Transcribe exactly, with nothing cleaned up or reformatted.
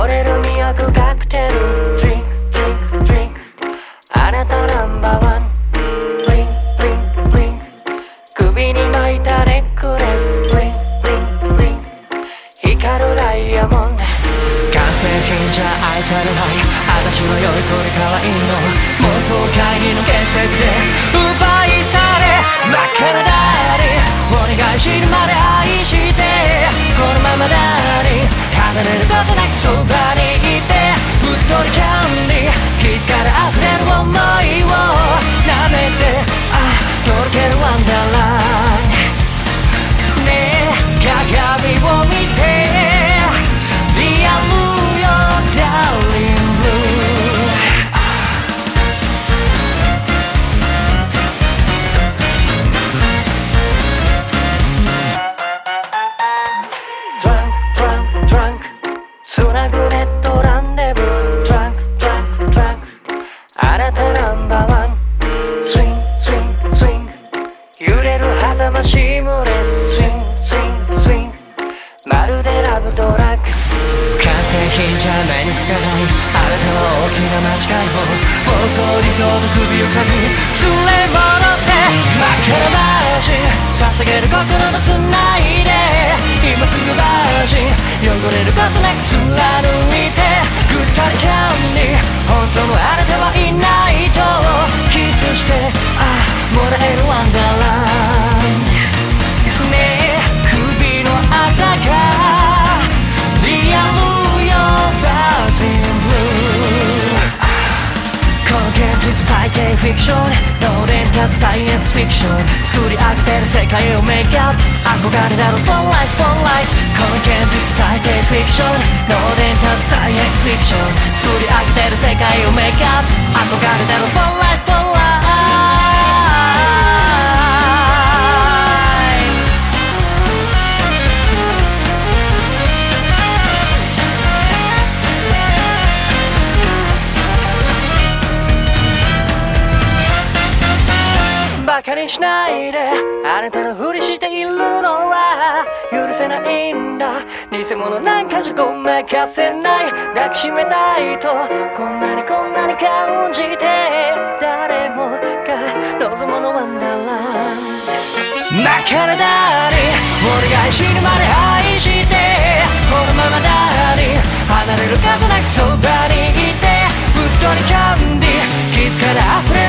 れる都カクテル Drink, drink, drink あなたナンバーワン Blink, blink, blink 首に巻いたネックレス Blink, blink, blink 光るダイヤモンド完成品じゃ愛されない私の良い子に可愛いの妄想界に抜けてくれ奪い去れ真っ赤なダーリお願い死ぬまで愛してこのままダーリ離れることなくそばにいてうっとりキャンディー気づかれ溢れる想いを舐めてああとろけるワンダーランねえ鏡を見てリアルよダーリンブルードランクドランクドランクつなぐネットランデブードランクドランクドランクあなたナンバーワンスイングスイングスイング揺れる狭間シームレススイングスイングスイングまるでラブドラッグ完成品じゃ目につかないあなたは大きな間違いを妄想理想と首をかみ連れ戻せ真っ赤なマジ捧げる心と繋いで今すぐマジ汚れることなく貫いてぐったりキャンディー本当のあなたはいないとキスしてああもらえるワンダーランねえ首の朝がリアルよバージンブルーこの現実体系フィクションノーレンタサイエンスフィクション作り上げてる世界をメイクアップ憧れだろスポットライトスポットライトこの現実体系フィクションノーレンタサイエンスフィクション作り上げてる世界をメイクアップ憧れだろスポットライトスポットライトバカにしないであなたのふりしているのは許せないんだ偽物なんかじゃごまかせない抱きしめたいとこんなにこんなに感じて誰もが望むのワンダーラン真っ赤なダーリお願い死ぬまで愛してこのままダーリ離れることなくそばにいてうっとりキャンディー気づかれ溢れ